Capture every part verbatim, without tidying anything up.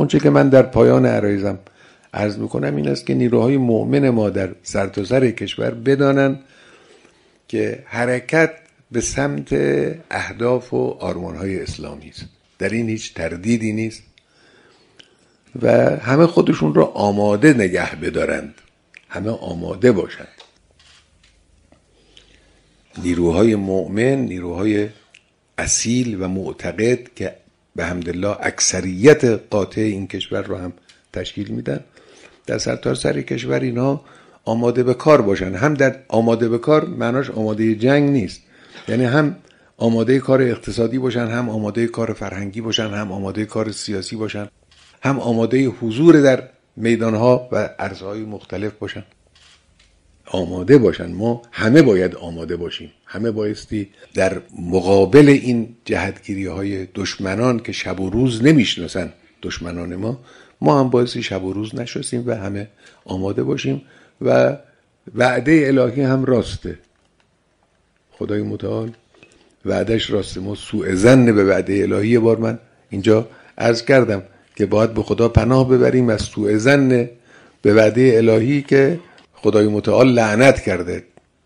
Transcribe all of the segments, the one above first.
اونچه که من در پایان عرایزم عرض میکنم این است که نیروهای مؤمن ما در سرتاسر کشور بدانند که حرکت به سمت اهداف و آرمانهای اسلامی است. در این هیچ تردیدی نیست و همه خودشون را آماده نگه بدارند، همه آماده باشند. نیروهای مؤمن، نیروهای اصیل و معتقد که به حمدالله اکثریت قاطع این کشور رو هم تشکیل میدن، در سرتاسر کشور اینها آماده به کار باشن. هم در آماده به کار معناش آماده جنگ نیست، یعنی هم آماده کار اقتصادی باشن، هم آماده کار فرهنگی باشن، هم آماده کار سیاسی باشن، هم آماده حضور در میدانها و عرصه‌های مختلف باشن. آماده باشن. ما همه باید آماده باشیم. همه بایستی در مقابل این جهتگیری های دشمنان که شب و روز نمیشناسن دشمنان ما، ما هم بایستی شب و روز نشناسیم و همه آماده باشیم. و وعده الهی هم راسته. خدای متعال وعدش راسته. ما سوء ظن به وعده الهی، یه بار من اینجا عرض کردم که باید به خدا پناه ببریم از سوء ظن به وعده الهی که خدای متعال لعنت کرده.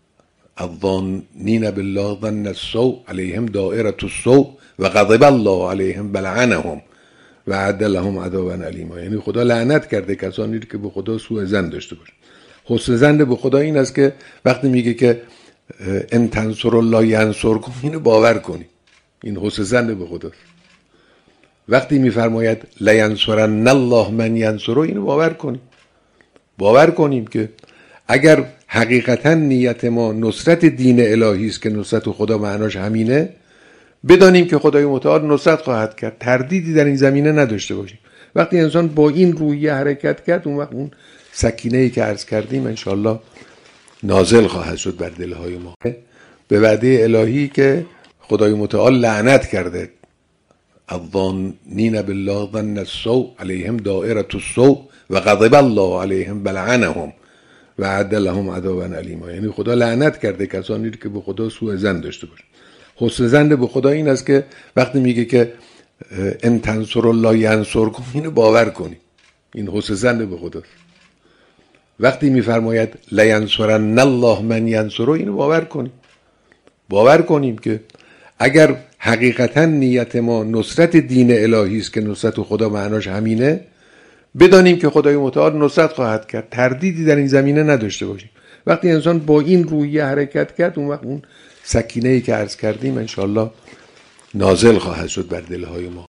الظانین بالله ظن السوء علیهم دائرة السوء و غضب الله علیهم بلعنهم و اعد لهم عذابا الیما. یعنی خدا لعنت کرده کسانی که به خدا سوء ظن داشته باشه. حسن ظن به خدا این است که وقتی میگه که ان تنصروا الله ینصرکم، اینو باور کنی. این حسن ظن به خداست. وقتی میفرماید لا ینصرن الله من ینصره، اینو باور کنیم. باور کنیم که اگر حقیقتا نیت ما نصرت دین الهی است که نصرت خدا معناش همینه، بدانیم که خدای متعال نصرت خواهد کرد. تردیدی در این زمینه نداشته باشیم. وقتی انسان با این روحیه حرکت کرد، اون وقت اون سکینه‌ای که عرض کردیم انشاءالله نازل خواهد شد بر دلهای ما. به وعده الهی که خدای متعال لعنت کرده. الظانین بالله ظن السوء علیهم دائرة السوء و غضب الله علیهم بلعنهم و اعد لهم عذابا الیما. یعنی خدا لعنت کرده کسانی که به خدا سوء ظن داشته باشه. حسن ظن به خدا این است که وقتی میگه که ان تنصروا الله ینصرکم، اینو باور کنی. این حسن ظن به خداست. وقتی میفرماید لا ینصرن الله من ینصره، اینو باور کنیم. باور کنیم که اگر حقیقتا نیت ما نصرت دین الهی است که نصرت خدا معناش همینه، بدانیم که خدای متعال نصرت خواهد کرد. تردیدی در این زمینه نداشته باشیم. وقتی انسان با این روحیه حرکت کرد، اون وقت اون سکینه‌ای که عرض کردیم انشاءالله نازل خواهد شد بر دلهای ما.